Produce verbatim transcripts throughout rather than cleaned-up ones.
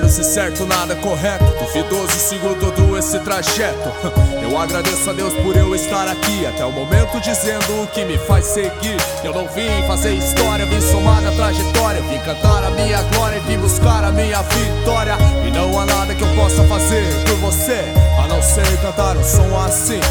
lance certo, nada correto. Duvidoso, sigo todo esse trajeto. Eu agradeço a Deus por eu estar aqui até o momento, dizendo o que me faz seguir. Eu não vim fazer história, vim somar na trajetória. Vim cantar a minha glória e vim buscar a minha vitória. E não há nada que eu possa fazer por você, a não ser cantar um som assim.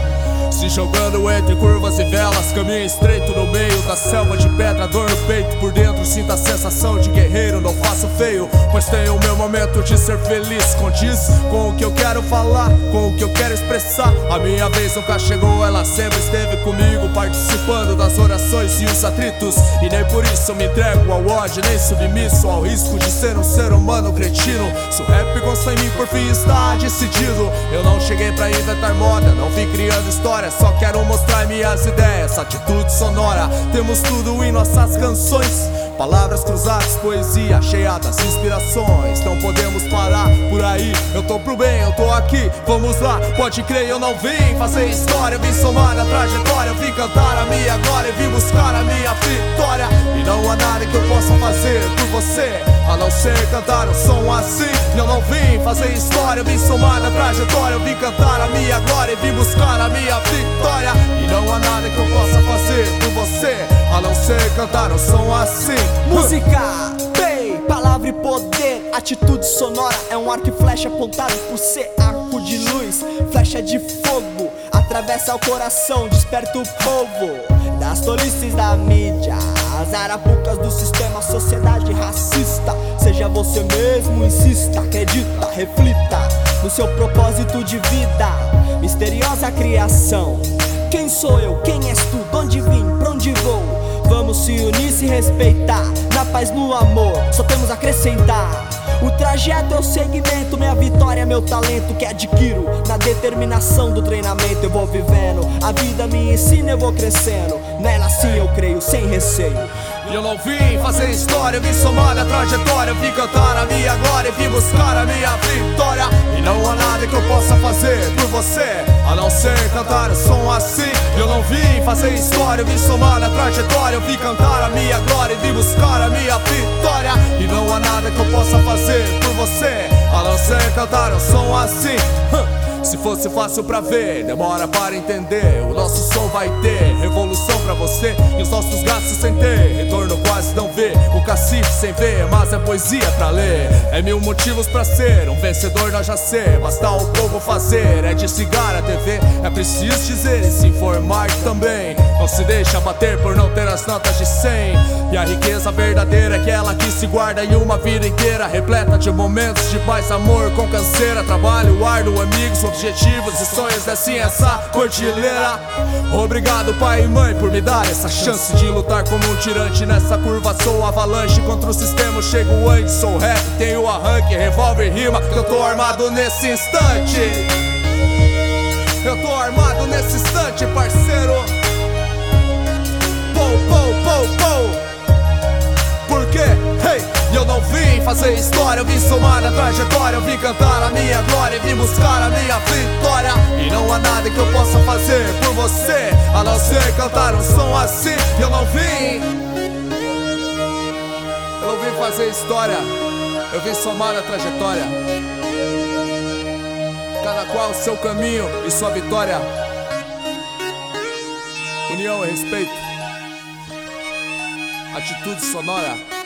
Se jogando entre curvas e velas, caminho estreito no meio da selva de pedra, dor no peito. Por dentro sinto a sensação de guerreiro, não faço feio, pois tenho o meu momento de ser feliz. Condiz com o que eu quero falar, com o que eu quero expressar. A minha vez nunca chegou, ela sempre esteve comigo, participando das orações e os atritos. E nem por isso eu me entrego ao ódio, nem submisso ao risco de ser um ser humano cretino. Se o rap gosta em mim, por fim está decidido. Eu não cheguei pra inventar moda, não vim criando história, só quero mostrar minhas ideias, atitude sonora. Temos tudo em nossas canções, palavras cruzadas, poesia cheia das inspirações. Não podemos parar por aí, eu tô pro bem, eu tô aqui, vamos lá. Pode crer, eu não vim fazer história, vim somar na trajetória. Eu vim cantar a minha glória e vim buscar a minha vitória. E não há nada que eu possa fazer por você, a não ser cantar um som assim. Eu não vim fazer história, eu vim somar na trajetória. Eu vim cantar a minha glória e vim buscar a minha vitória. E não há nada que eu possa fazer por você, a não ser cantar um som assim. Música, bem, palavra e poder. Atitude sonora é um arco e flecha apontado por ser arco de luz. Flecha de fogo, atravessa o coração, desperta o povo das tolices da mídia, as arapucas do sistema, sociedade racista. Seja você mesmo, insista, acredita, reflita no seu propósito de vida. Misteriosa criação. Quem sou eu? Quem és tu? De onde vim? Pra onde vou? Vamos se unir, se respeitar, na paz, no amor, só temos a acrescentar. O trajeto é o segmento, minha vitória é meu talento, que adquiro na determinação do treinamento. Eu vou vivendo, a vida me ensina, eu vou crescendo. Nela sim eu creio, sem receio. E eu não vim fazer história, vim somar na trajetória. Vim cantar a minha glória e vim buscar a minha vitória. E não há nada que eu possa fazer por você, a não ser cantar um som assim. Eu não vim fazer história, vim somar na trajetória. Eu vim cantar a minha glória e vim buscar a minha vitória. E não há nada que eu possa fazer por você, a não ser cantar um som assim. Se fosse fácil pra ver, demora para entender. O nosso som vai ter revolução pra você, e os nossos gastos sem ter retorno quase não vê. O cacife sem ver, mas é poesia pra ler. É mil motivos pra ser um vencedor, nós já sei. Basta o povo fazer, é desligar a T V. É preciso dizer e se informar também. Não se deixa bater por não ter as notas de cem. E a riqueza verdadeira é aquela que se guarda em uma vida inteira, repleta de momentos de paz, amor com canseira. Trabalho árduo, amigos, objetivos e sonhos, assim essa cordilheira. Obrigado pai e mãe por me dar essa chance de lutar como um tirante nessa curva. Sou avalanche contra o sistema, eu chego antes. Sou rap, tenho arranque, revólver, rima, que eu tô armado nesse instante. Eu tô armado nesse instante, parceiro. Pou, pou, pou, pou. Por quê? Hey! E eu não vim fazer história, eu vim somar na trajetória. Eu vim cantar a minha glória e vim buscar a minha vitória. E não há nada que eu possa fazer por você, a não ser cantar um som assim. E eu não vim Eu não vim fazer história, eu vim somar na trajetória. Cada qual o seu caminho e sua vitória. União e respeito. Atitude sonora.